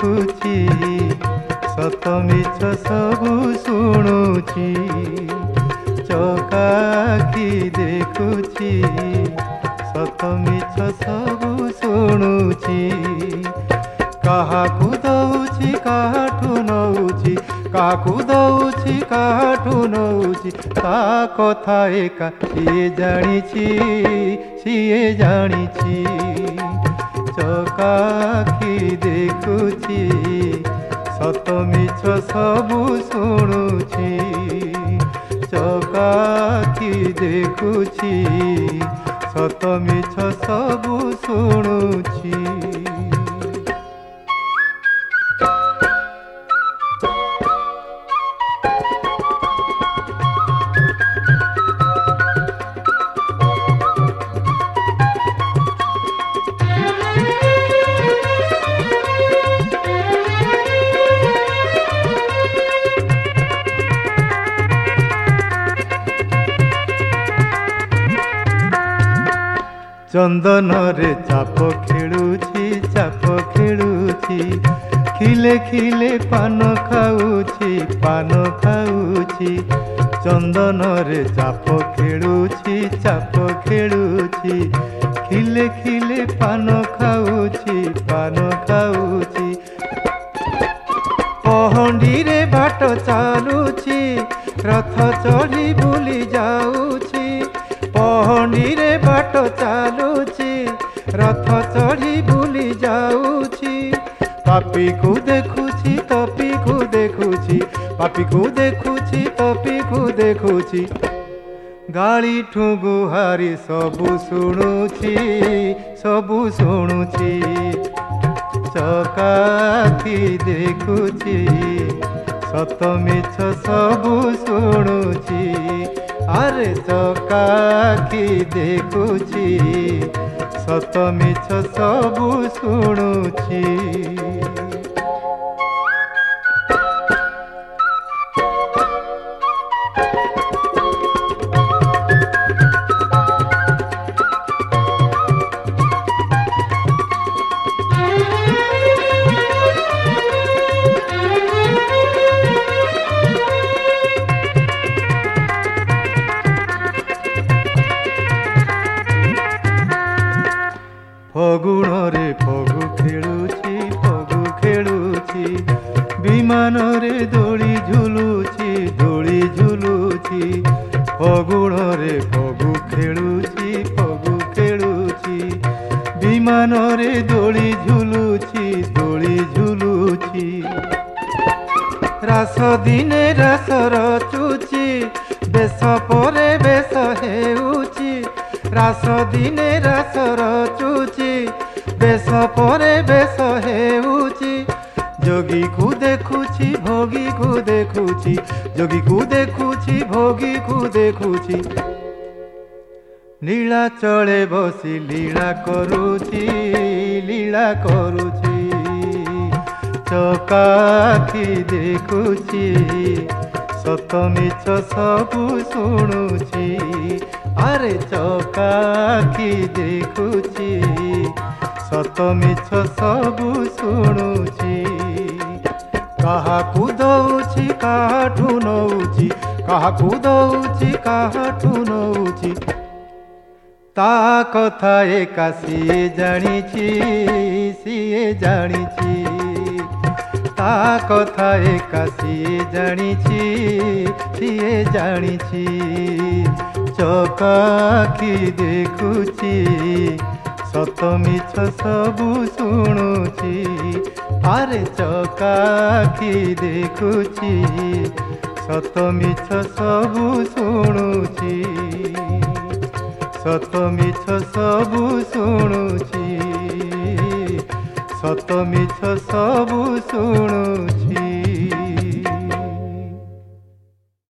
देखुची सत मिछ सबु शुणुची चकाखी देखुची सत मिछ सबु शुणुची काहाकू दउची काठू नउची काहाकू दउची काठू नउची ता कथा एका सिए जानिची चकाखी देखुची सत मिछ सबु शुणुची चकाखी देखुची सत मिछ सबु शुणुची। चंदन रे चाप खेलुची खिले खिले पान खाऊची चंदन रे चाप खेलुची खिले खिले पान खाऊची पहंडी रे बाट चालुची रथ चढ़ी बुली जाऊची पहंडी रे बाट चालुची रथ चढ़ी बुली जाऊची पापी को देखुची तपी को देखुची पापी को देखुची तपी को देखुची गाली ठुगुहारी सबु शुणुची चकाखी देखुची सत मिछ सबु शुणुची अरे चकाखी देखुची सत मिछ सबु शुणुची। फगुण रे फगु खेलुची विमान रे दोली झुलुची फगुण रे फगु खेलुची विमान रे दोली झुलुची रास दिने रास रचुची बेस परे बेस हेउची रास दिने रास रचुची बेस परे बेस हेउची जोगी को देखुची भोगी को देखुची जोगी को देखुची भोगी को देखुची लीला चले बसी लीला करुची चकाखी देखुची सत मिछ सबु शुणुची अरे चकाखी देखुची सत मिछ सबु शुणुची काहाकू दउची काठू नउची काहाकू दउची काठू नउची ता कथा एका सिए जानिची ता कथा एका सिए जानिची चकाखी देखुची सत मिछ सबु शुणुची अरे चकाखी देखुची सत मिछ सबु शुणुची सत मिछ सबु शुणुची सत मिछ सबु शुणुची।